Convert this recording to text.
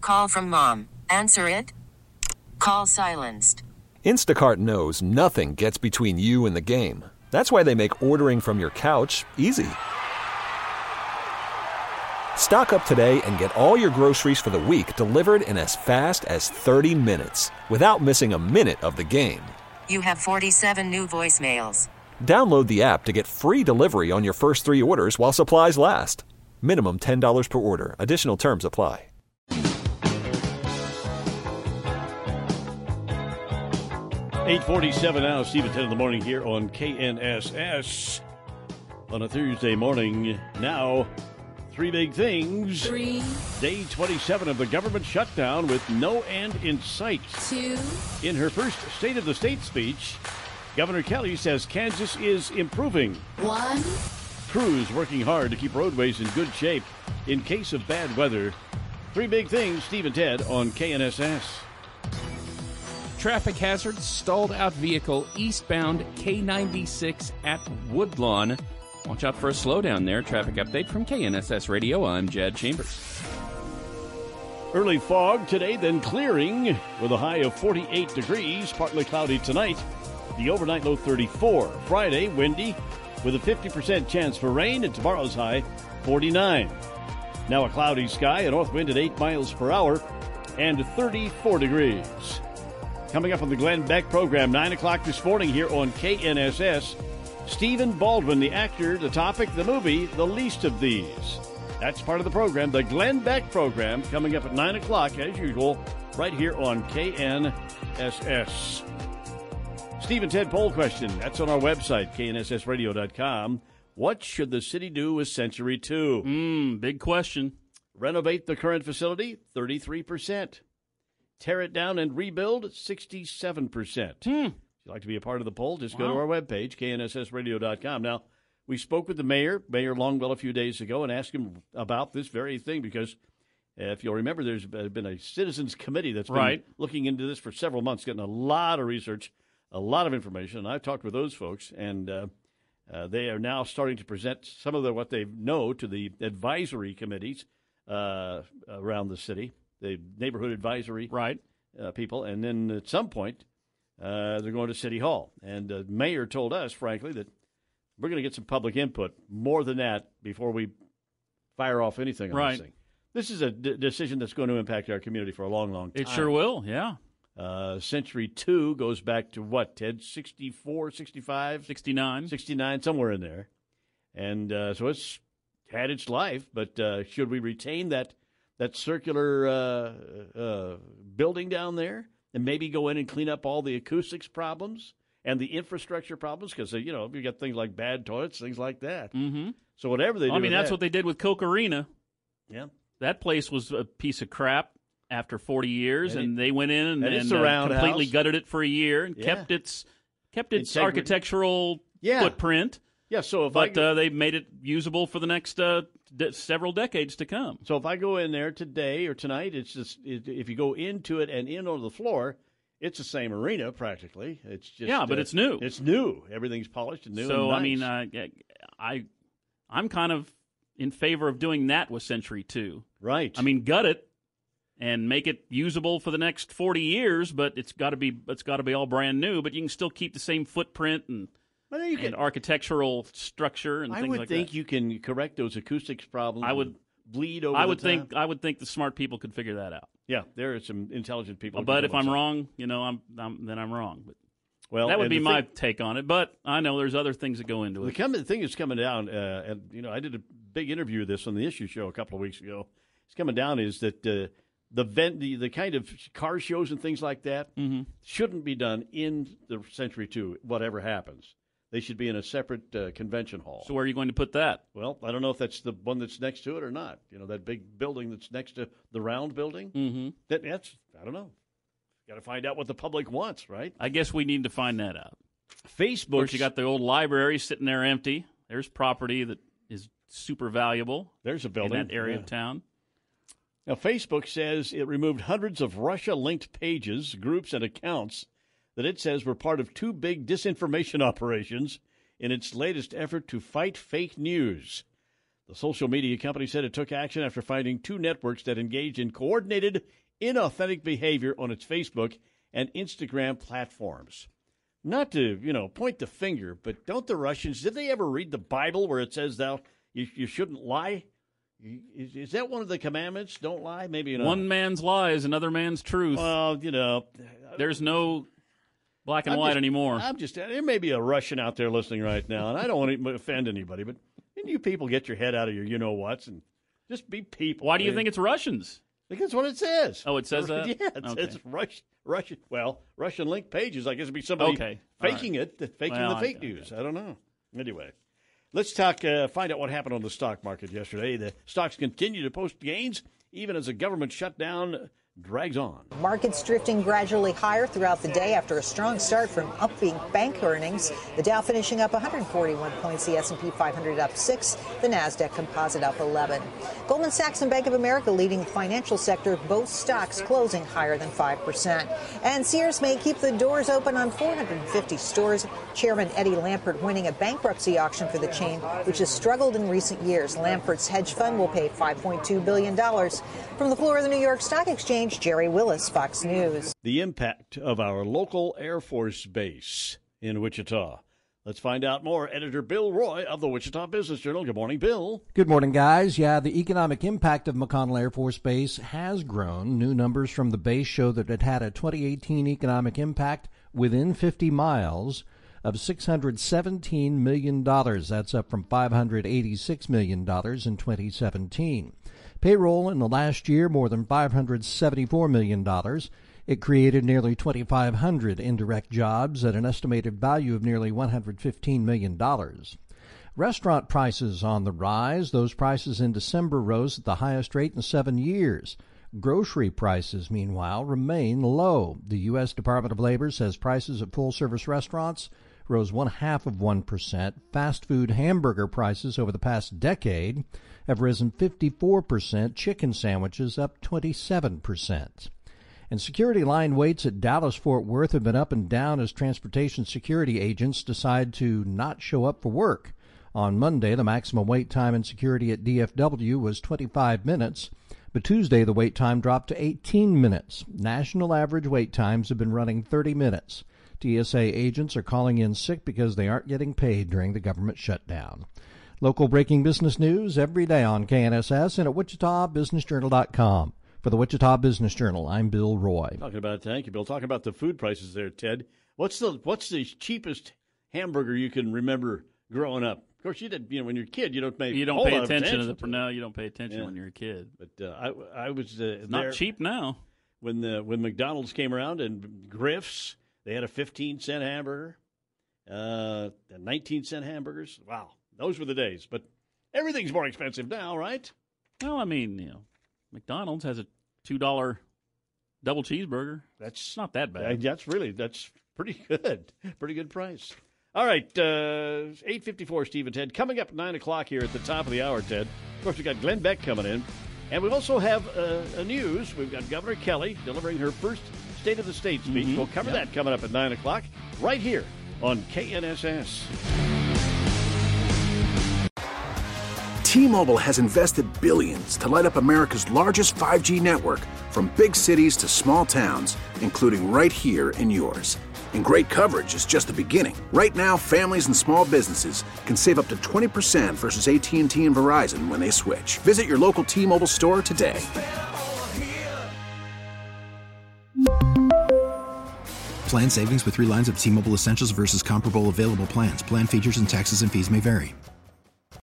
Call from mom. Answer it. Call silenced. Instacart knows nothing gets between you and the game. That's why they make ordering from your couch easy. Stock up today and get all your groceries for the week delivered in as fast as 30 minutes without missing a minute of the game. You have 47 new voicemails. Download the app to get free delivery on your first 3 orders while supplies last. Minimum $10 per order. Additional terms apply. $8:47 now, Steve at 10 in the morning here on KNSS on a Thursday morning. Now, 3 big things. 3. Day 27 of the government shutdown with no end in sight. 2. In her first State of the State speech, Governor Kelly says Kansas is improving. 1. Crews working hard to keep roadways in good shape in case of bad weather. 3 big things, Steve and Ted on KNSS. Traffic hazard, stalled out vehicle eastbound K96 at Woodlawn. Watch out for a slowdown there. Traffic update from KNSS Radio. I'm Jed Chambers. Early fog today, then clearing with a high of 48 degrees. Partly cloudy tonight. The overnight low 34. Friday, windy with a 50% chance for rain. And tomorrow's high 49. Now a cloudy sky, a north wind at 8 miles per hour, and 34 degrees. Coming up on the Glenn Beck program, 9 o'clock this morning here on KNSS. Stephen Baldwin, the actor, the topic, the movie, The Least of These. That's part of the program, the Glenn Beck program, coming up at 9 o'clock, as usual, right here on KNSS. Steve and Ted poll question. That's on our website, knssradio.com. What should the city do with Century 2? Big question. Renovate the current facility, 33%. Tear it down and rebuild, 67%. If you'd like to be a part of the poll, just go to our webpage, knssradio.com. Now, we spoke with the mayor, Mayor Longwell, a few days ago and asked him about this very thing because if you'll remember, there's been a citizens committee that's been looking into this for several months, getting a lot of research, a lot of information. And I've talked with those folks, and they are now starting to present some of what they know to the advisory committees around the city. The neighborhood advisory people, and then at some point, they're going to City Hall. And the mayor told us, frankly, that we're going to get some public input, more than that, before we fire off anything on this thing. This is a decision that's going to impact our community for a long, long time. It sure will, yeah. Century 2 goes back to what, Ted? 64, 65? 69. 69, somewhere in there. And so it's had its life, but should we retain that circular building down there and maybe go in and clean up all the acoustics problems and the infrastructure problems? Because, you got things like bad toilets, things like that. Mm-hmm. So whatever they do. I mean, that's what they did with Coke Arena. Yeah. That place was a piece of crap after 40 years, and they went in and completely gutted it for a year and kept its architectural footprint. Yeah, so they made it usable for the next several decades to come. So if I go in there today or tonight, it's just if you go into it and in on the floor, it's the same arena practically. It's just but it's new. It's new. Everything's polished and new. So and nice. I mean, I'm kind of in favor of doing that with Century 2. Right. I mean, gut it and make it usable for the next 40 years, but it's got to be all brand new. But you can still keep the same footprint and architectural structure and things like that. I would think you can correct those acoustics problems. I would bleed over. I would think the smart people could figure that out. Yeah, there are some intelligent people. But if I'm wrong, then I'm wrong. But that would be my take on it. But I know there's other things that go into it. The thing that's coming down, and I did a big interview of this on the Issue Show a couple of weeks ago. It's coming down is that the kind of car shows and things like that shouldn't be done in the Century 2. Whatever happens. They should be in a separate convention hall. So where are you going to put that? Well, I don't know if that's the one that's next to it or not. That big building that's next to the round building. Mm-hmm. That's I don't know. Got to find out what the public wants, right? I guess we need to find that out. Facebook. Of course, you got the old library sitting there empty. There's property that is super valuable. There's a building in that area of town. Now, Facebook says it removed hundreds of Russia-linked pages, groups, and accounts that it says were part of 2 big disinformation operations in its latest effort to fight fake news. The social media company said it took action after finding 2 networks that engaged in coordinated, inauthentic behavior on its Facebook and Instagram platforms. Not to, point the finger, but don't the Russians, did they ever read the Bible where it says you shouldn't lie? Is that one of the commandments? Don't lie? Maybe not. One man's lie is another man's truth. Well, there's no black and white anymore. There may be a Russian out there listening right now, and I don't want to offend anybody, but you people get your head out of your you-know-whats and just be people. Why do you think it's Russians? Because that's what it says. Oh, it says that? Yeah, it says Russian. Well, Russian link pages. I guess it'd be somebody faking the fake news. I don't know. Anyway, let's find out what happened on the stock market yesterday. The stocks continue to post gains, even as the government shutdown drags on. Markets drifting gradually higher throughout the day after a strong start from upbeat bank earnings. The Dow finishing up 141 points, the S&P 500 up 6, the Nasdaq Composite up 11. Goldman Sachs and Bank of America leading the financial sector, both stocks closing higher than 5%. And Sears may keep the doors open on 450 stores. Chairman Eddie Lampert winning a bankruptcy auction for the chain, which has struggled in recent years. Lampert's hedge fund will pay $5.2 billion. From the floor of the New York Stock Exchange, Jerry Willis, Fox News. The impact of our local Air Force Base in Wichita. Let's find out more. Editor Bill Roy of the Wichita Business Journal. Good morning, Bill. Good morning, guys. Yeah, the economic impact of McConnell Air Force Base has grown. New numbers from the base show that it had a 2018 economic impact within 50 miles of $617 million. That's up from $586 million in 2017. Payroll in the last year, more than $574 million. It created nearly 2,500 indirect jobs at an estimated value of nearly $115 million. Restaurant prices on the rise. Those prices in December rose at the highest rate in 7 years. Grocery prices, meanwhile, remain low. The U.S. Department of Labor says prices at full-service restaurants rose 0.5%. Fast food hamburger prices over the past decade have risen 54%, chicken sandwiches up 27%. And security line waits at Dallas-Fort Worth have been up and down as transportation security agents decide to not show up for work. On Monday, the maximum wait time in security at DFW was 25 minutes, but Tuesday the wait time dropped to 18 minutes. National average wait times have been running 30 minutes. TSA agents are calling in sick because they aren't getting paid during the government shutdown. Local breaking business news every day on KNSS and at WichitaBusinessJournal.com. For the Wichita Business Journal, I'm Bill Roy. Thank you, Bill. Talking about the food prices there, Ted. What's the cheapest hamburger you can remember growing up? Of course, you did. When you're a kid, you don't pay attention to it. No, you don't pay attention when you're a kid. But I was it's not cheap now. When McDonald's came around and Griff's, they had a 15-cent hamburger, 19-cent hamburgers. Wow. Those were the days, but everything's more expensive now, right? Well, McDonald's has a $2 double cheeseburger. That's not that bad. That's pretty good. Pretty good price. All right, 8:54, Steve and Ted. Coming up at 9 o'clock here at the top of the hour, Ted. Of course, we've got Glenn Beck coming in. And we also have a news. We've got Governor Kelly delivering her first State of the State speech. Mm-hmm. We'll cover that coming up at 9 o'clock right here on KNSS. T-Mobile has invested billions to light up America's largest 5G network, from big cities to small towns, including right here in yours. And great coverage is just the beginning. Right now, families and small businesses can save up to 20% versus AT&T and Verizon when they switch. Visit your local T-Mobile store today. Plan savings with 3 lines of T-Mobile Essentials versus comparable available plans. Plan features and taxes and fees may vary.